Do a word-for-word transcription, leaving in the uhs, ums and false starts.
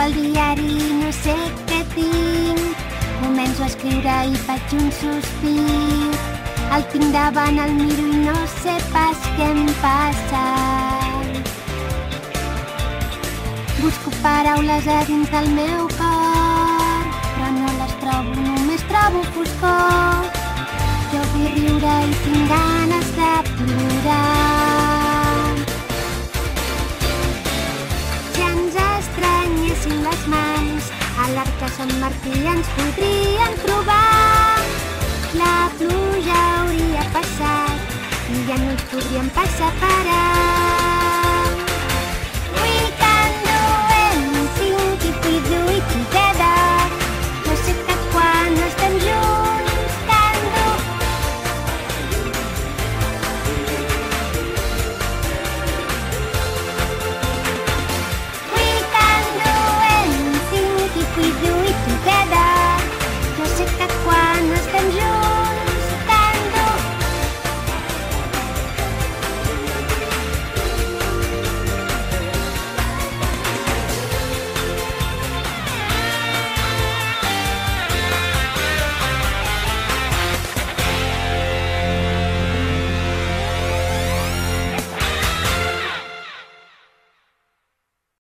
al diari, no sé què tinc. Començo a escriure i faig un sospir. El tinc davant, el miro i no sé pas què em passa. Busco paraules a dins del meu cor, però no les trobo, només trobo foscor. Jo vull riure i tinc ganes de plorar. Si ens estranyéssim les mans, a l'arc de Sant Martí ens podríem trobar. La pluja hauria passat i ja no ens podríem pas separar.